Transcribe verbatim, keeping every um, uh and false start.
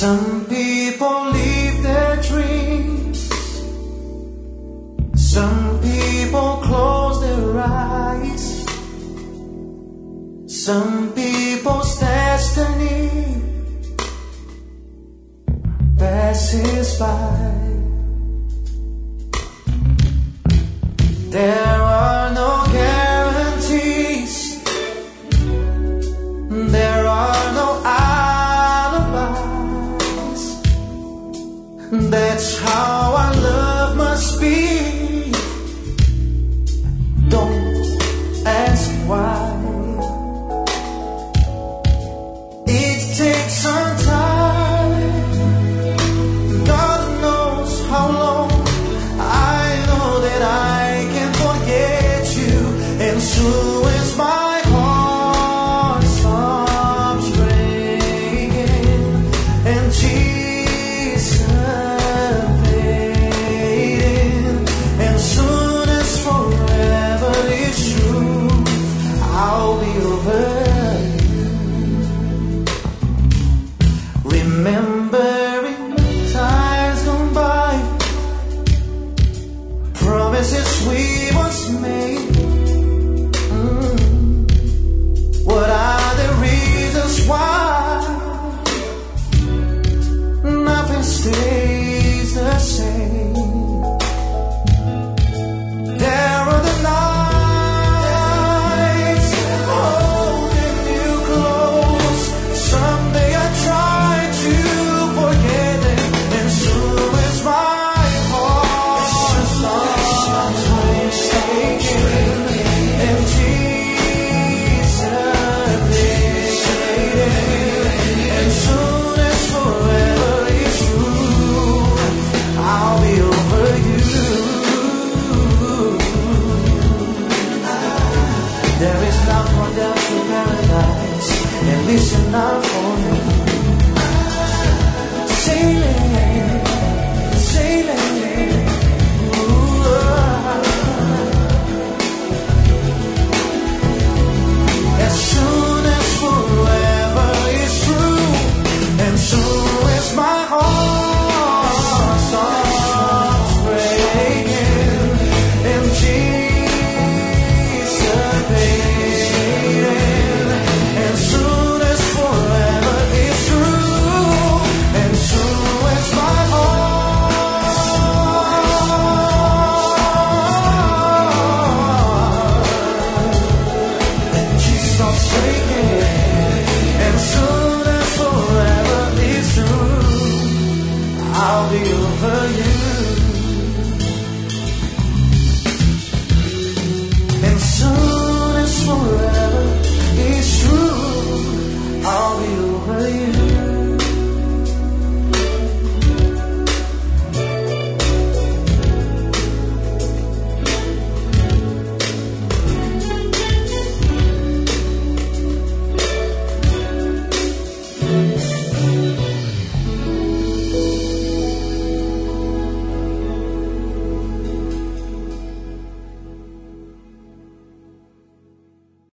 Some people live their dreams. Some people close their eyes. Some people's destiny passes by. There are no guarantees. There are no alibis. That's how our love must be. Don't ask why. It takes some time. God knows how long. I know that I can forget you, and so is my heart stops breaking and anticipating. And soon as forever is true, I'll be over you. Remembering times gone by, promises we once made. Mm. What are the reasons why nothing stays the same? There are the nights holding you close. Someday I try to forget it, and so is my heart stops shaking and anticipating. And soon as forever is through, I'll be over you. There is love for death to paradise, and listen now for me. Sailing, sailing, ooh, ah. As soon as forever is through, and so is my heart stops breaking and anticipating. And soon as forever is through, and so is my heart, and she stops breaking.